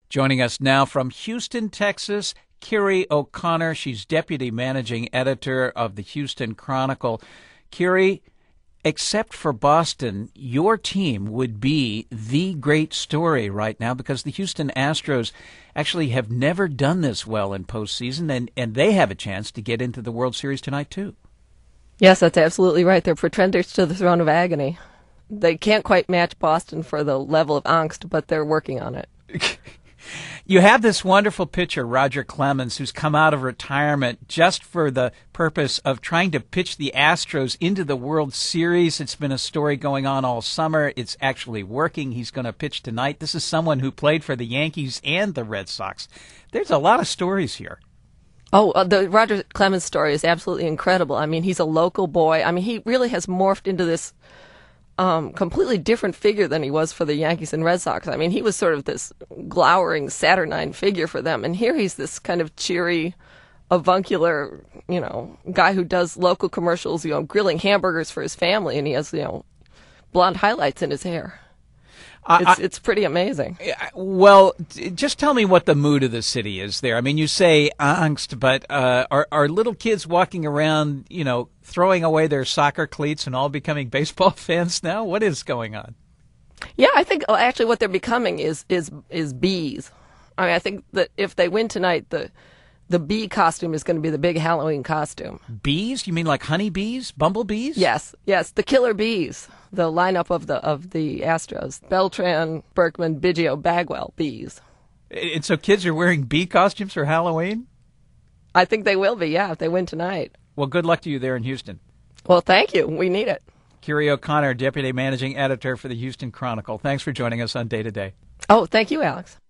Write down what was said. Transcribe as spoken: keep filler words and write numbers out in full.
Joining us now from Houston, Texas, Kiri O'Connor. She's deputy managing editor of the Houston Chronicle. Kiri, except for Boston, your team would be the great story right now because the Houston Astros actually have never done this well in postseason, and, and they have a chance to get into the World Series tonight, too. Yes, that's absolutely right. They're pretenders to the throne of agony. They can't quite match Boston for the level of angst, but they're working on it. You have this wonderful pitcher, Roger Clemens, who's come out of retirement just for the purpose of trying to pitch the Astros into the World Series. It's been a story going on all summer. It's actually working. He's going to pitch tonight. This is someone who played for the Yankees and the Red Sox. There's a lot of stories here. Oh, uh, the Roger Clemens story is absolutely incredible. I mean, he's a local boy. I mean, he really has morphed into this Um, completely different figure than he was for the Yankees and Red Sox. I mean, he was sort of this glowering, saturnine figure for them, and here he's this kind of cheery, avuncular, you know, guy who does local commercials, you know, grilling hamburgers for his family, and he has, you know, blonde highlights in his hair. It's, I, it's pretty amazing. Well, just tell me what the mood of the city is there. I mean, you say angst, but uh, are are little kids walking around, you know, throwing away their soccer cleats and all becoming baseball fans now? What is going on? Yeah, I think actually what they're becoming is is is bees. I mean, I think that if they win tonight, the the bee costume is going to be the big Halloween costume. Bees? You mean like honeybees, bumblebees? Yes, yes, the killer bees. The lineup of the of the Astros: Beltran, Berkman, Biggio, Bagwell, bees. And so kids are wearing bee costumes for Halloween? I think they will be, yeah, if they win tonight. Well, good luck to you there in Houston. Well, thank you. We need it. Kiri O'Connor, deputy managing editor for the Houston Chronicle. Thanks for joining us on Day to Day. Oh, thank you, Alex.